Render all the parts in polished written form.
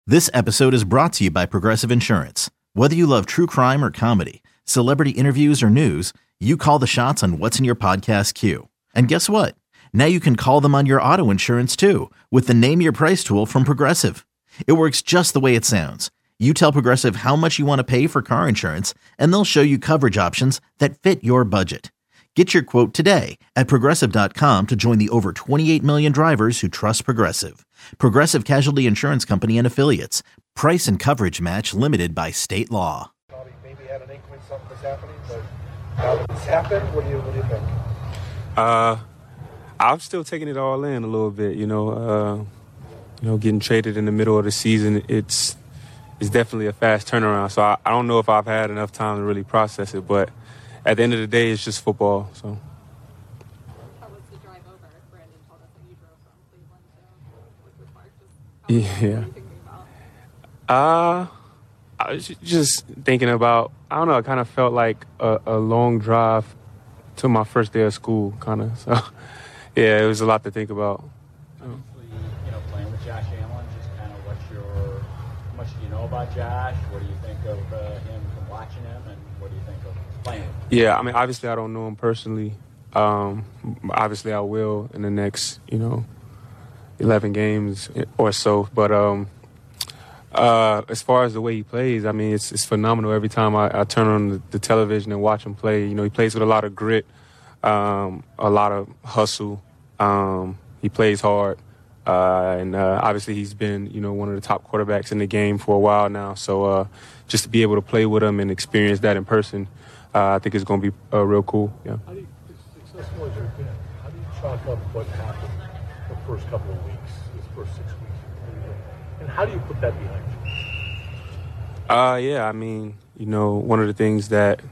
This episode is brought to you by Progressive Insurance. Whether you love true crime or comedy, celebrity interviews or news, you call the shots on what's in your podcast queue. And guess what? Now you can call them on your auto insurance too with the Name Your Price tool from Progressive. It works just the way it sounds. You tell Progressive how much you want to pay for car insurance, and they'll show you coverage options that fit your budget. Get your quote today at Progressive.com to join the over 28 million drivers who trust Progressive. Progressive Casualty Insurance Company and Affiliates. Price and coverage match limited by state law. Probably maybe had an inkling something was happening, but now that it's happened, what do you think? I'm still taking it all in a little bit, getting traded in the middle of the season, it's definitely a fast turnaround. So I don't know if I've had enough time to really process it, but at the end of the day, it's just football. So. How was the drive over? Brandon told us that you drove from Cleveland to Woodward Park. What were you thinking about? I was just thinking about, I don't know, it kind of felt like a long drive to my first day of school, kind of. So, yeah, it was a lot to think about. Obviously, playing with Josh Allen, just kind of how much do you know about Josh? What do you think of him from watching him, and what do you think of playing him? Yeah, I mean, obviously I don't know him personally. Obviously I will in the next, 11 games or so. But as far as the way he plays, I mean, it's phenomenal. Every time I turn on the television and watch him play, he plays with a lot of grit, a lot of hustle. He plays hard. And obviously he's been, one of the top quarterbacks in the game for a while now. So just to be able to play with him and experience that in person, I think it's going to be real cool. Yeah. How do you, successful as you've been, how do you chalk up what happened the first couple of weeks, this first 6 weeks? And how do you put that behind you? Yeah, I mean, one of the things that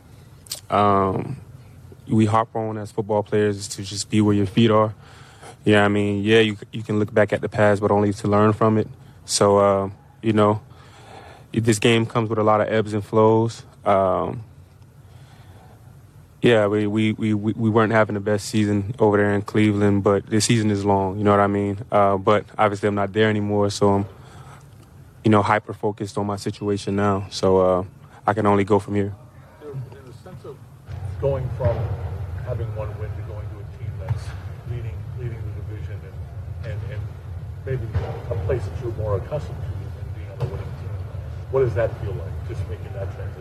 we harp on as football players is to just be where your feet are. Yeah, I mean, yeah, you can look back at the past, but only to learn from it. So, this game comes with a lot of ebbs and flows. Yeah, we weren't having the best season over there in Cleveland, but the season is long, you know what I mean? But obviously I'm not there anymore, so I'm, hyper-focused on my situation now. So I can only go from here. In the sense of going from having one win to going to a team that's leading the division and maybe a place that you're more accustomed to than being on a winning team, what does that feel like, just making that transition?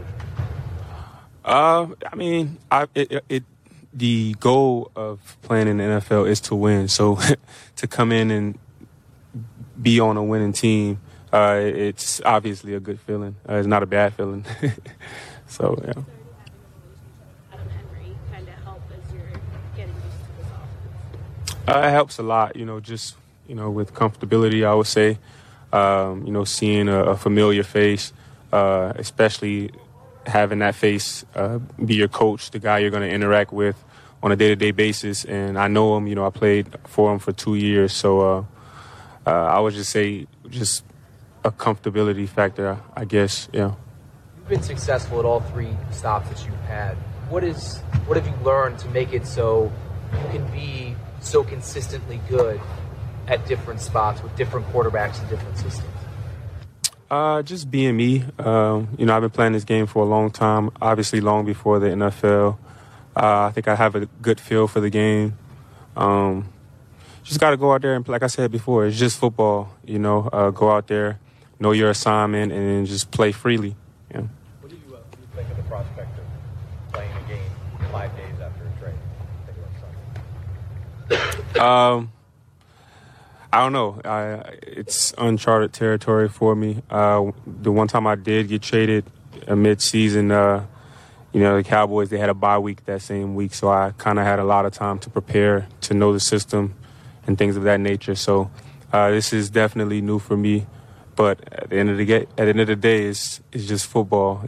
I mean, the goal of playing in the NFL is to win. So to come in and be on a winning team, it's obviously a good feeling. It's not a bad feeling. So, yeah. Adam Henry kind of help as you're getting used to this offense? It helps a lot, with comfortability, I would say. Seeing a familiar face, especially having that face be your coach, the guy you're going to interact with on a day-to-day basis. And I know him, I played for him for 2 years. So I would just say just a comfortability factor, I guess, yeah. You've been successful at all three stops that you've had. What have you learned to make it so you can be so consistently good at different spots with different quarterbacks and different systems? Just being me. I've been playing this game for a long time, obviously long before the NFL. I think I have a good feel for the game. Just got to go out there and, like I said before, it's just football, go out there, know your assignment, and just play freely. Yeah. What do you think of the prospect of playing a game 5 days after a trade? I don't know. It's uncharted territory for me. The one time I did get traded mid-season, the Cowboys, they had a bye week that same week, so I kind of had a lot of time to prepare, to know the system and things of that nature. So this is definitely new for me. But at the end of the day, it's just football.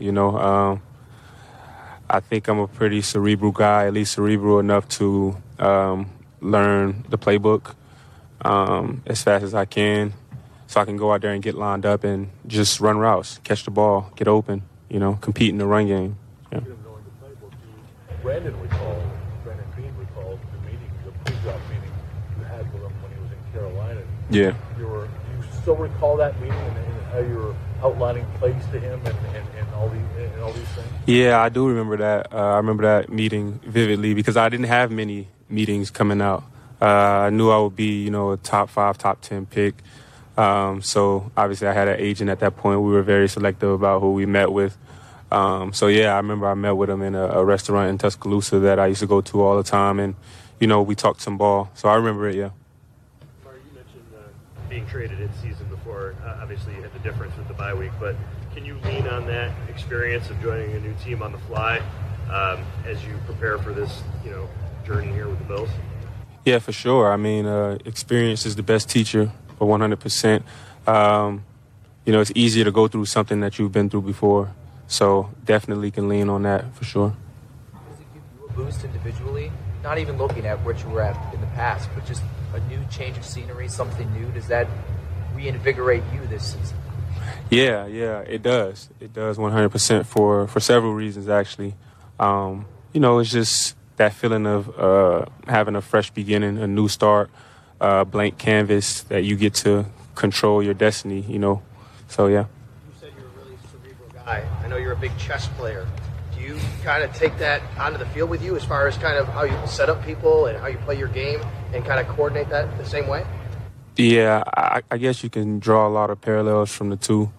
I think I'm a pretty cerebral guy, at least cerebral enough to learn the playbook as fast as I can, so I can go out there and get lined up and just run routes, catch the ball, get open, compete in the run game. Yeah. Knowing the playbook, Brandon Beane recalled the meeting, the pre-draft meeting you had with him when he was in Carolina. Yeah. Do you still recall that meeting and how you were outlining plays to him and all these things? Yeah, I do remember that. I remember that meeting vividly because I didn't have many meetings coming out. I knew I would be, a top 5, top 10 pick. So obviously I had an agent at that point. We were very selective about who we met with. So yeah, I remember I met with him in a restaurant in Tuscaloosa that I used to go to all the time, and we talked some ball. So I remember it. Yeah. Mark, you mentioned being traded in season before. Obviously, you had the difference with the bye week, but can you lean on that experience of joining a new team on the fly as you prepare for this, journey here with the Bills? Yeah, for sure. I mean, experience is the best teacher for 100%. It's easier to go through something that you've been through before. So definitely can lean on that for sure. Does it give you a boost individually? Not even looking at what you were at in the past, but just a new change of scenery, something new. Does that reinvigorate you this season? Yeah, it does. It does 100% for several reasons, actually. It's just that feeling of having a fresh beginning, a new start, blank canvas that you get to control your destiny, So, yeah. You said you're a really cerebral guy. I know you're a big chess player. Do you kind of take that onto the field with you as far as kind of how you set up people and how you play your game and kind of coordinate that the same way? Yeah, I guess you can draw a lot of parallels from the two.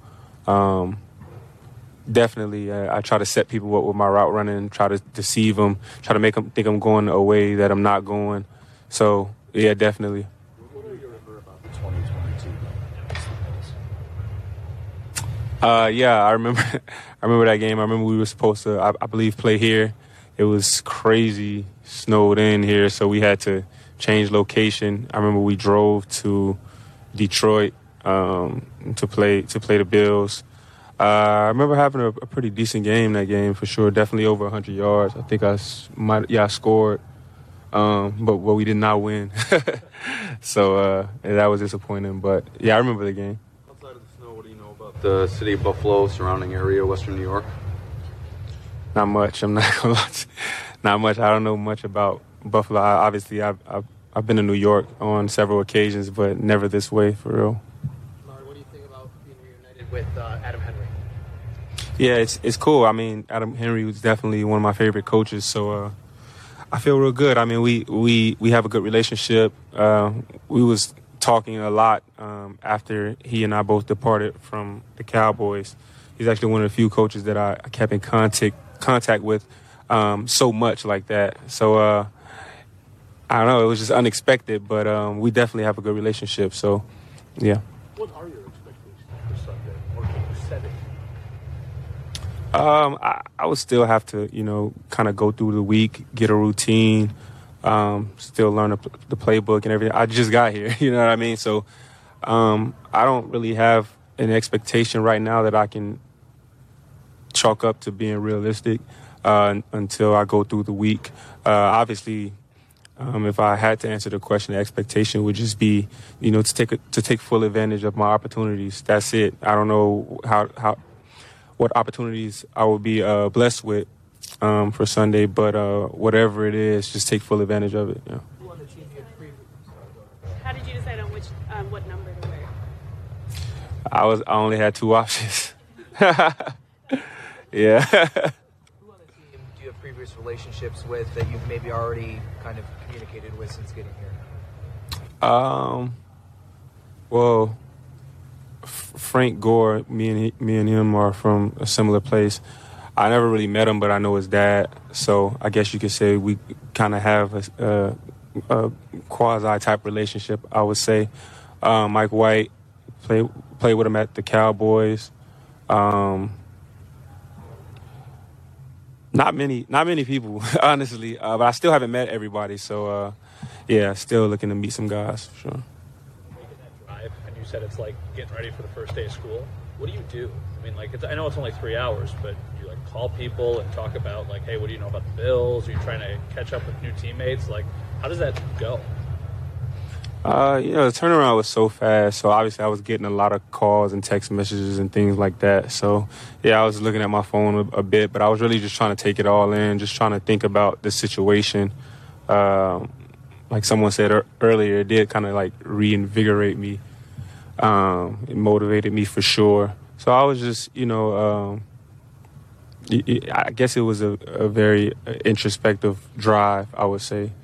Definitely, I try to set people up with my route running, try to deceive them, try to make them think I'm going a way that I'm not going. So, yeah, definitely. What do you remember about the 2022 Yeah, I remember that game. I remember we were supposed to, I believe, play here. It was crazy, snowed in here, so we had to change location. I remember we drove to Detroit to play the Bills. I remember having a pretty decent game that game for sure. Definitely over 100 yards. I think I scored, but we did not win. So that was disappointing. But yeah, I remember the game. Outside of the snow, what do you know about the city of Buffalo, surrounding area, Western New York? Not much. I'm not gonna lie. Not much. I don't know much about Buffalo. Obviously, I've been to New York on several occasions, but never this way for real. Mark, what do you think about being reunited with Adam Henry? Yeah, it's cool. I mean, Adam Henry was definitely one of my favorite coaches, so I feel real good. I mean, we have a good relationship. We was talking a lot after he and I both departed from the Cowboys. He's actually one of the few coaches that I kept in contact with so much like that. So I don't know, it was just unexpected, but we definitely have a good relationship. So, yeah. What are your expectations for Sunday, or can you set it? I would still have to, kind of go through the week, get a routine, still learn the playbook and everything. I just got here, you know what I mean? So I don't really have an expectation right now that I can chalk up to being realistic until I go through the week. Obviously, if I had to answer the question, the expectation would just be, to take full advantage of my opportunities. That's it. I don't know what opportunities I will be blessed with for Sunday, but whatever it is, just take full advantage of it. Yeah. How did you decide on what number to wear? I only had 2 options. Yeah. Who on the team do you have previous relationships with that you've maybe already kind of communicated with since getting here? Well, Frank Gore, me and him are from a similar place. I never really met him, but I know his dad. So I guess you could say we kind of have a quasi-type relationship, I would say. Mike White, played with him at the Cowboys. Not many people, honestly. But I still haven't met everybody. So, yeah, still looking to meet some guys, for sure. Making that drive, and you said it's like getting ready for the first day of school. What do you do? I mean, I know it's only 3 hours, but you call people and talk about hey, what do you know about the Bills? Are you trying to catch up with new teammates? How does that go? The turnaround was so fast. So obviously I was getting a lot of calls and text messages and things like that. So yeah, I was looking at my phone a bit, but I was really just trying to take it all in, just trying to think about the situation. Like someone said earlier, it did kind of reinvigorate me. It motivated me for sure. So I was just, I guess it was a very introspective drive, I would say.